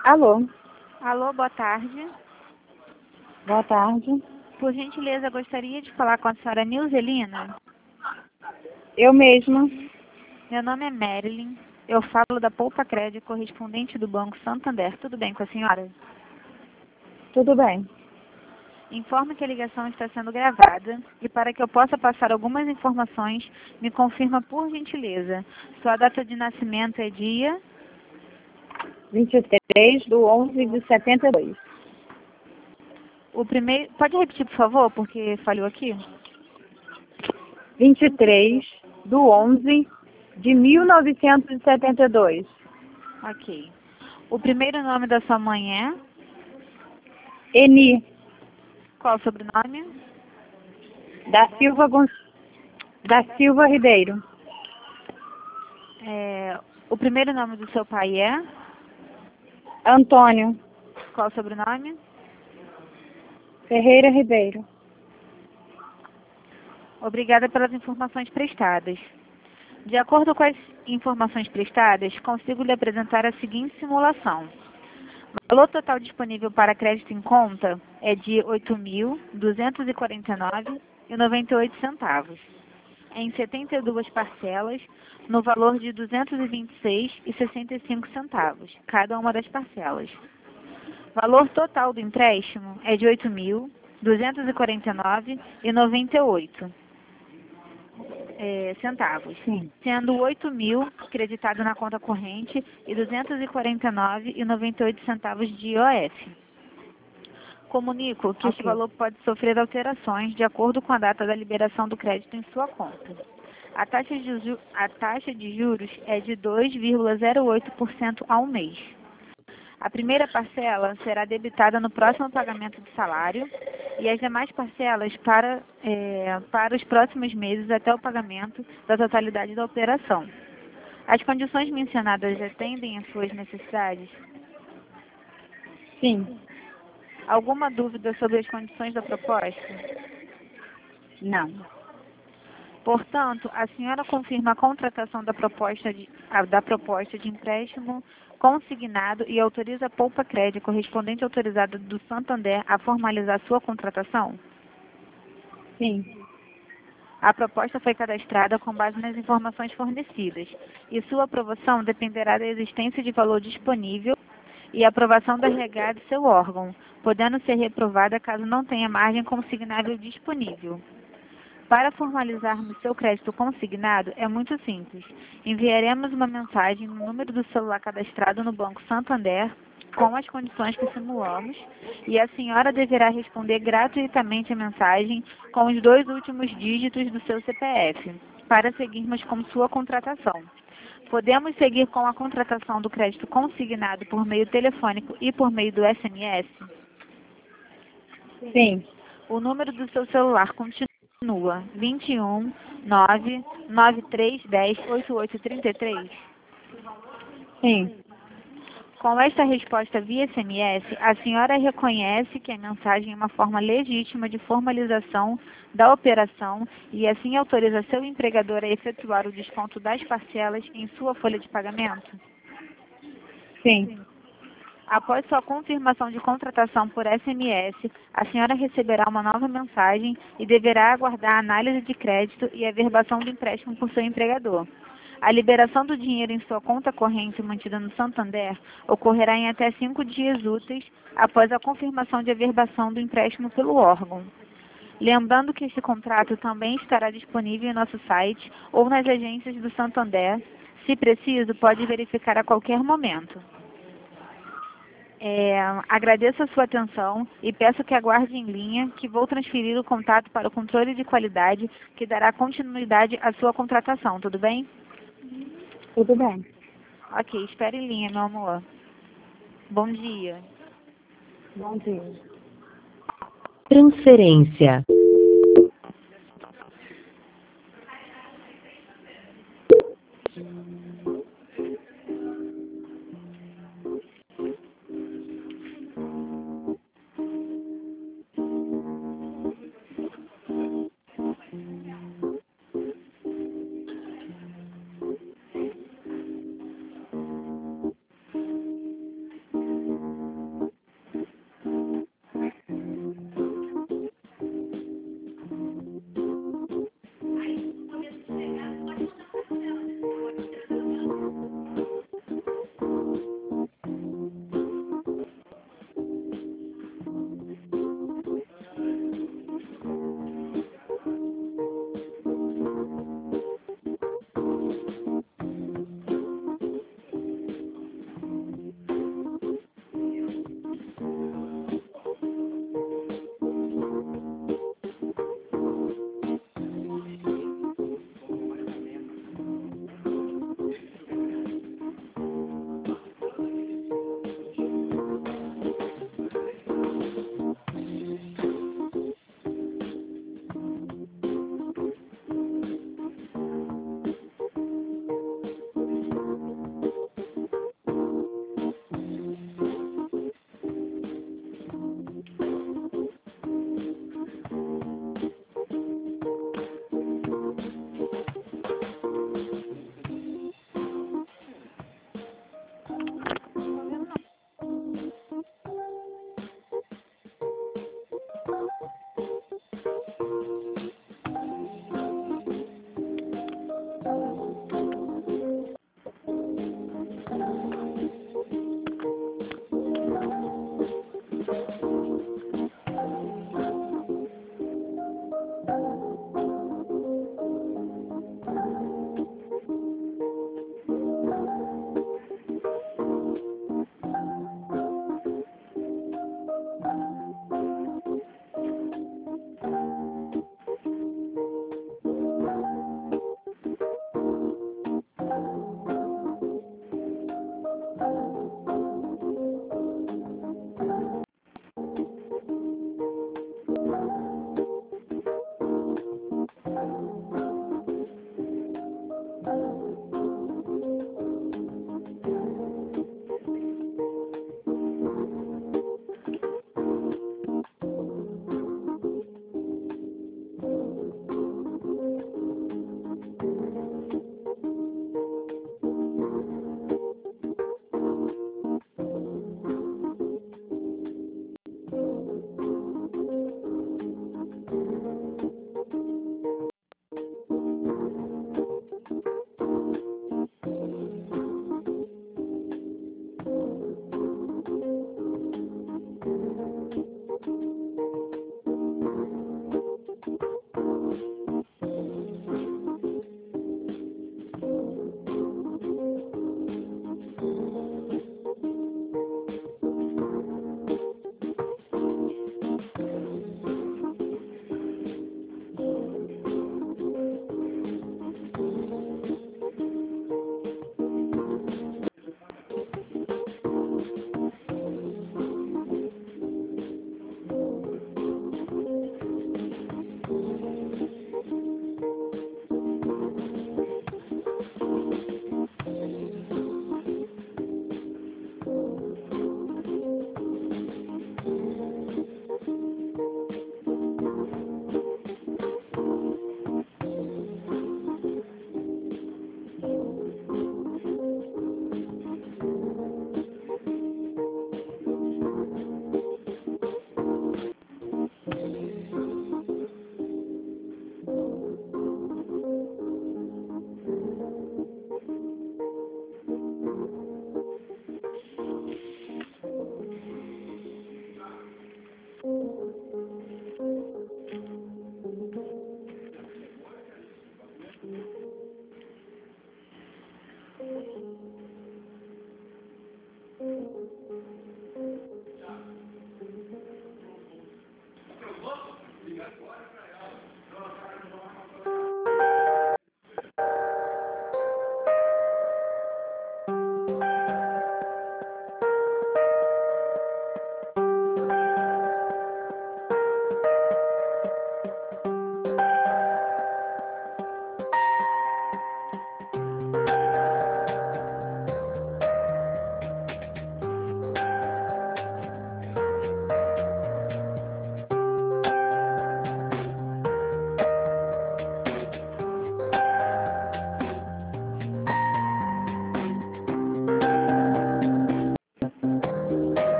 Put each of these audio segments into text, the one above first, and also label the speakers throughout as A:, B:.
A: Alô,
B: Alô, boa tarde.
A: boa tarde.
B: Por gentileza, gostaria de falar com a senhora Nilzelina.
A: Eu mesma.
B: Meu nome é Marilyn. Eu falo da Poupa Crédito, correspondente do Banco Santander. Tudo bem com a senhora?
A: Tudo bem?
B: Informo que a ligação está sendo gravada e para que eu possa passar algumas informações, me confirma por gentileza. Sua data de nascimento é dia
A: 23/11/72.
B: o primeiro. Pode repetir, por favor, porque falhou aqui?
A: 23/11/1972.
B: Ok. O primeiro nome da sua mãe é?
A: Eni
B: Qual o sobrenome?
A: da Silva Ribeiro.
B: O primeiro nome do seu pai é?
A: Antônio
B: Qual o sobrenome?
A: Ferreira Ribeiro.
B: Obrigada pelas informações prestadas. De acordo com as informações prestadas, consigo lhe apresentar a seguinte simulação. O valor total disponível para crédito em conta é de R$ 8.249,98, em 72 parcelas, no valor de R$ 226,65, cada uma das parcelas. O valor total do empréstimo é de R$ 8.249,98 centavos,
A: Sim.
B: sendo 8.000 creditado na conta corrente e 249,98 centavos de IOF. Comunico que este
A: Ok.
B: valor pode sofrer alterações de acordo com a data da liberação do crédito em sua conta. A taxa de juros é de 2,08% ao mês. A primeira parcela será debitada no próximo pagamento de salário e as demais parcelas para os próximos meses até o pagamento da totalidade da operação. As condições mencionadas atendem às suas necessidades?
A: Sim.
B: Alguma dúvida sobre as condições da proposta?
A: Não.
B: Portanto, a senhora confirma a contratação da proposta de empréstimo consignado e autoriza a Poupa Crédito, correspondente autorizada do Santander, a formalizar sua contratação?
A: Sim.
B: A proposta foi cadastrada com base nas informações fornecidas e sua aprovação dependerá da existência de valor disponível e aprovação da RH de seu órgão, podendo ser reprovada caso não tenha margem consignável disponível. Para formalizarmos seu crédito consignado, é muito simples. Enviaremos uma mensagem no número do celular cadastrado no Banco Santander com as condições que simulamos e a senhora deverá responder gratuitamente a mensagem com os 2 últimos dígitos do seu CPF para seguirmos com sua contratação. Podemos seguir com a contratação do crédito consignado por meio telefônico e por meio do SMS?
A: Sim.
B: O número do seu celular continua 21 99310 8833.
A: Sim.
B: Com esta resposta via SMS, a senhora reconhece que a mensagem é uma forma legítima de formalização da operação e assim autoriza seu empregador a efetuar o desconto das parcelas em sua folha de pagamento?
A: Sim.
B: Após sua confirmação de contratação por SMS, a senhora receberá uma nova mensagem e deverá aguardar a análise de crédito e a verbação do empréstimo por seu empregador. A liberação do dinheiro em sua conta corrente mantida no Santander ocorrerá em até 5 dias úteis após a confirmação de averbação do empréstimo pelo órgão. Lembrando que este contrato também estará disponível em nosso site ou nas agências do Santander. Se preciso, pode verificar a qualquer momento. Agradeço a sua atenção e peço que aguarde em linha que vou transferir o contato para o controle de qualidade que dará continuidade à sua contratação, tudo bem?
A: Tudo bem.
B: Ok, espere em linha, meu amor. Bom dia.
A: Bom dia.
C: Transferência.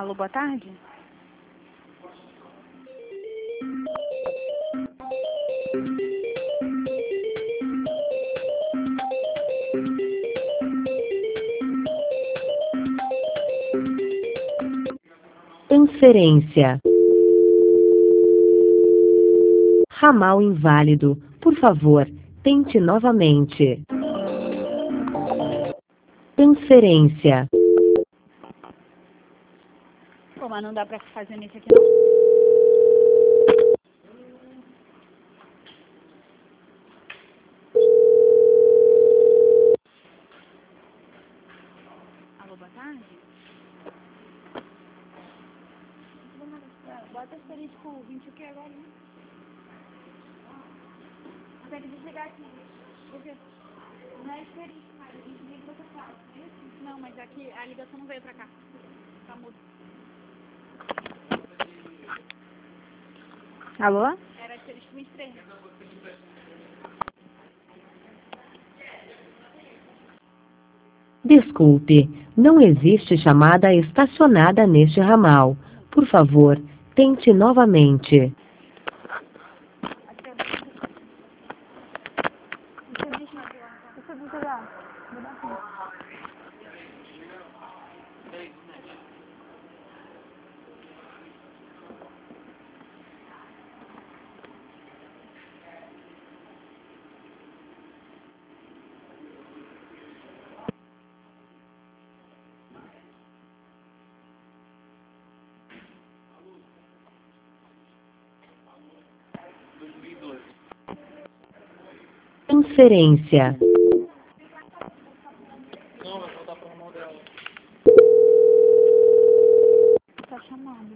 B: Alô, boa tarde?
C: Transferência. Ramal inválido. Por favor, tente novamente. Transferência.
B: Pô, mas não dá pra fazer nesse aqui, não? Alô, boa tarde? Bota asterisco 20 o que agora, né? Tem que desligar aqui. Por quê? Não é asterisco, mas a gente liga pra você fala. Não, mas aqui a ligação não veio pra cá. Tá mudo. Alô? Era asterisco 23.
C: Desculpe, não existe chamada estacionada neste ramal. Por favor, tente novamente.
A: Deixa eu desligar. Vou dar conta.
C: Transferência.
A: Tá chamando.